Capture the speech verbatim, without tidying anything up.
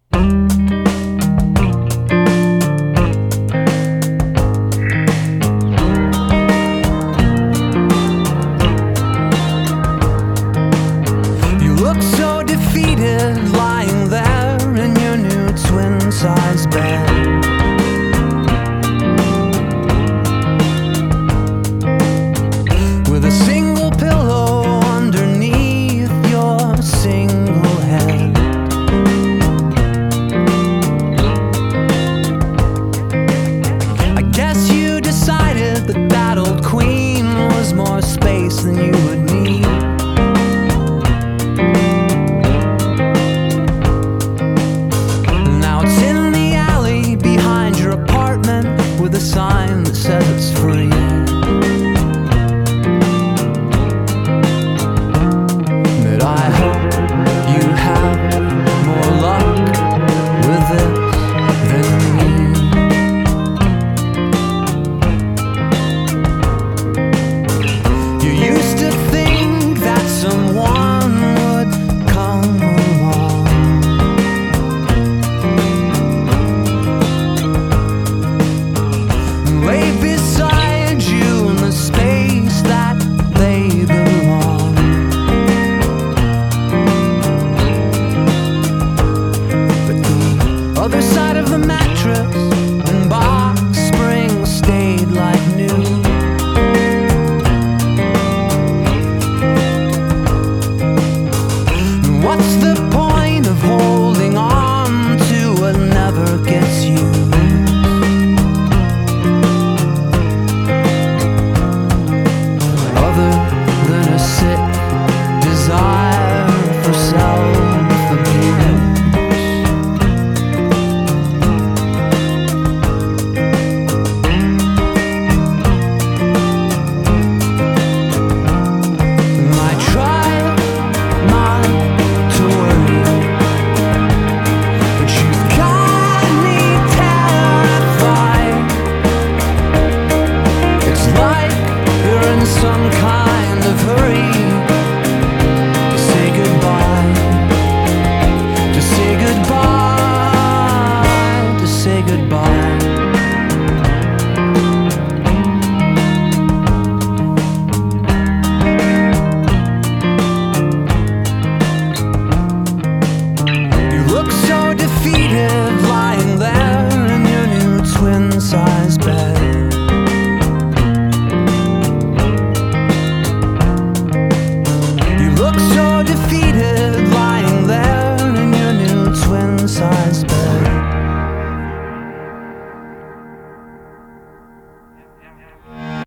You look so defeated, lying there in your new twin-size bed. With a single pillow underneath your single head. I guess you decided that that old queen was more space than you would need. Now it's in the alley behind your apartment with a sign that says it's free. But I hope you have more luck with this than me. You used to think that someone would come along, lay beside you in the space that they belong. But the other side